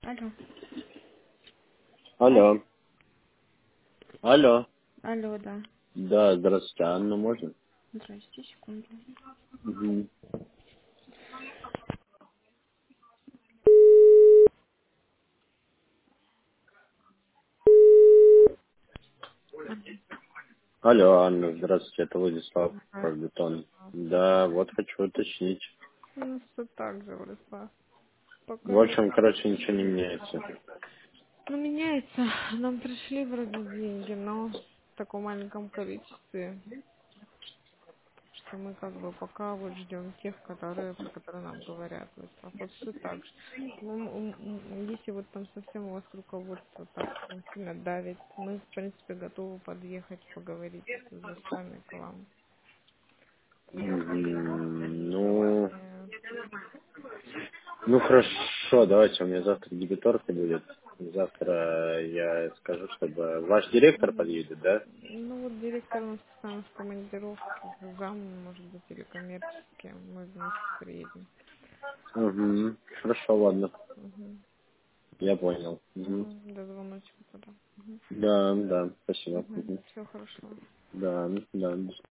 Алло. Алло. Алло. Алло. Алло, да. Да, здравствуйте. Анна, можно? Здрасте, секунду. Мгм. Алло, Анна, здравствуйте. Это Владислав Здравствуйте. Бетон. Да, вот хочу уточнить. Ну, все так же, Владислав. В Пока. общем, короче, ничего не меняется. Ну, меняется. Нам пришли вроде деньги, но в таком маленьком количестве, что мы как бы пока вот ждем тех, про которые нам говорят. Владислав. Вот все так же. Ну, если вот там совсем у вас руководство так сильно давит, мы, в принципе, готовы подъехать, поговорить уже с вами к вам. Ну, Э, ну хорошо, давайте, у меня завтра дебиторка будет. Завтра я скажу, чтобы ваш директор Мгм. подъедет, да? Ну вот директор у нас постоянно в командировке, зам, может быть, или коммерческий, мы вместе приедем. Угу. Хорошо, ладно. Угу. Я понял. Угу. Угу. До звоночка тогда. Угу. Да, да, спасибо. Угу. Угу. Все хорошо. Да, да.